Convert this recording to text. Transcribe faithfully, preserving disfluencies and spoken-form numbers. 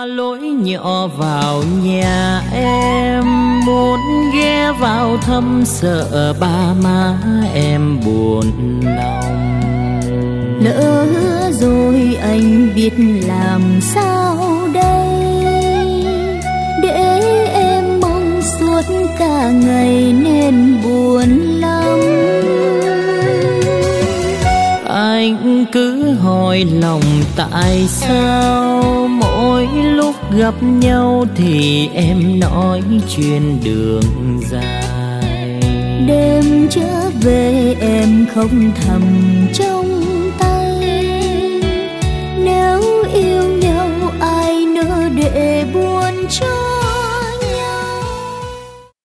lối nhỏ vào nhà em, muốn ghé vào thăm sợ ba má em buồn lòng. Lỡ rồi anh biết làm sao đây, để em mong suốt cả ngày nên buồn lắm. Anh cứ hỏi lòng tại sao mỗi lúc gặp nhau thì em nói chuyện đường dài. Đêm trở về em không thầm trong tay, nếu yêu nhau ai nỡ để